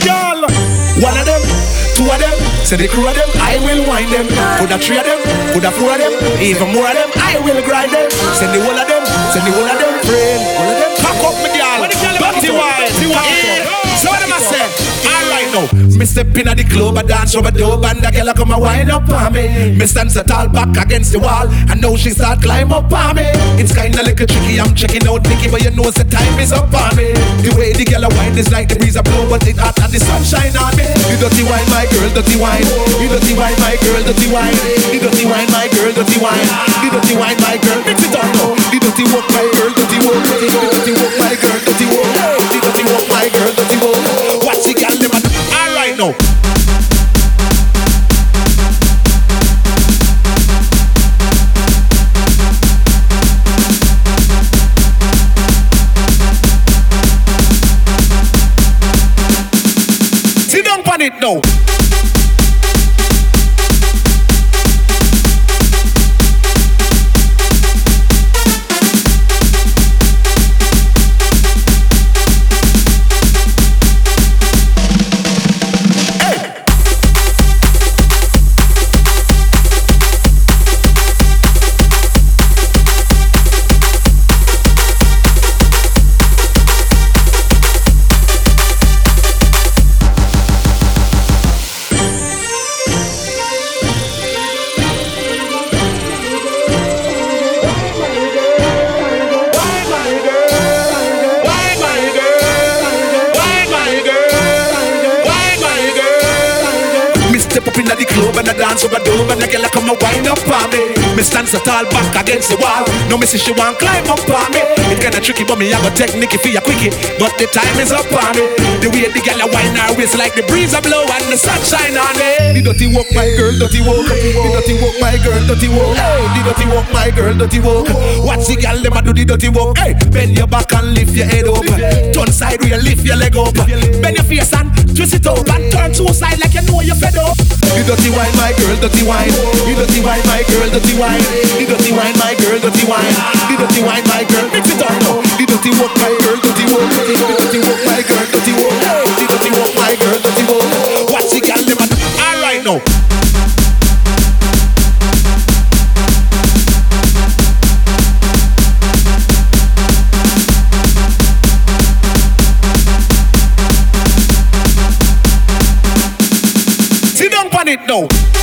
girl. One of them, two of them, say the crew of them, I will wind them. Could have three of them, could have four of them, even more of them, I will grind them. Send the whole of them, send the whole of them, friend. All of them, cock up me girl, dirty wine. So what am I saying? Alright now, me step in at the club, I dance over the dope, and the girl come and wind up on me. Me stand so tall back against the wall, and now she start climb up on me. It's kinda like a tricky, I'm checking out Nicky, but you know the time is up on me. The way the girl wind is like the breeze a blow, but it hot and the sunshine on me. You dirty wine, my girl, dirty wine. You dirty wine, my girl, dirty wine. You dirty wine, my girl, dirty wine. You dirty wine, my girl, mix it on now. You dirty walk, my girl, dirty walk. You dirty walk, my girl, dirty walk. You dirty walk, my girl, dirty walk. Watch the girl, them all right now. Sit down on it now. Inna the club and I dance over dove, and the girl come and wind up on me. Me stand so tall back against the wall. No me see she want climb up on me. It kinda tricky but me have a technique for ya quickie. But the time is up on me. The way the girl a wind her waist like the breeze a blow and the sunshine on me. The dirty walk, my girl, dirty walk. The dirty walk, my girl, dirty walk. The dirty walk, my girl, dirty walk. Watch the girl them a do the dirty walk. Hey, bend your back and lift your head up. Turn side where you lift your leg up. Bend your face and twist it up and turn to a side like you know you're fed up. You dirty wine, my girl, dirty wine. You dirty wine, my girl, dirty wine. You dirty wine, my girl, dirty wine. You dirty wine, my girl, mix it on now. You dirty walk, my girl, dirty walk. You dirty walk, my girl, dirty walk. You dirty walk, my girl, dirty walk. Watch the girl them all right now. Sit down on it now.